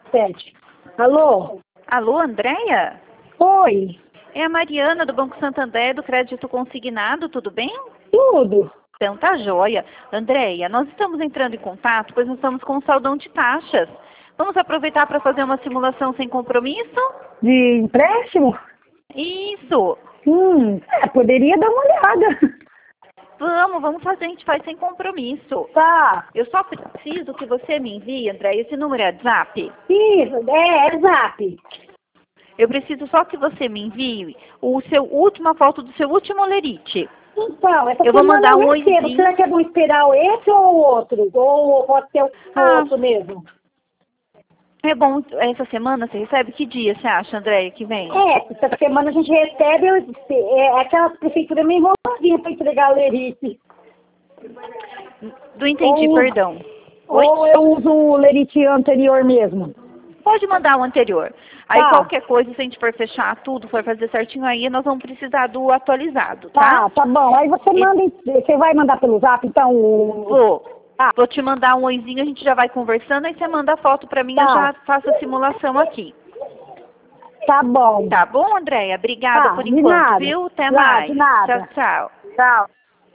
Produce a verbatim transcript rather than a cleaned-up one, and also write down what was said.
Sete. Alô? Alô, Andréia? Oi. É a Mariana do Banco Santander do Crédito Consignado, tudo bem? Tudo. Então tá joia. Andréia, nós estamos entrando em contato, pois nós estamos com um saldão de taxas. Vamos aproveitar para fazer uma simulação sem compromisso? De empréstimo? Isso. Hum, é, poderia dar uma olhada. Vamos, vamos fazer, a gente faz sem compromisso. Tá. Eu só preciso que você me envie, Andréia, esse número é WhatsApp. Isso, é, é zap. Eu preciso só que você me envie o seu última foto do seu último lerite. Então, essa Eu vou semana mandar eu um recebo. oizinho. Será que é bom esperar esse ou o outro? Ou pode ser o Ah. outro mesmo? É bom, essa semana você recebe que dia, você acha, Andréia, que vem? É, essa semana a gente recebe é, aquela prefeitura meio enroladinha para entregar o lerite. Não entendi, Ou- perdão. Oi? Ou eu uso o lerite anterior mesmo? Pode mandar o anterior. Aí Tá. qualquer coisa, se a gente for fechar tudo, for fazer certinho aí, nós vamos precisar do atualizado, tá? Tá, tá bom. Aí você E- manda, você vai mandar pelo zap, então? o- Vou. Tá. Vou te mandar um oizinho, a gente já vai conversando, aí você manda a foto pra mim, eu Tá. já faço a simulação aqui. Tá bom. Tá bom, Andréia? Obrigada Tá, por de enquanto, nada. viu? Até Tá, mais. de nada. Tchau, tchau. Tchau.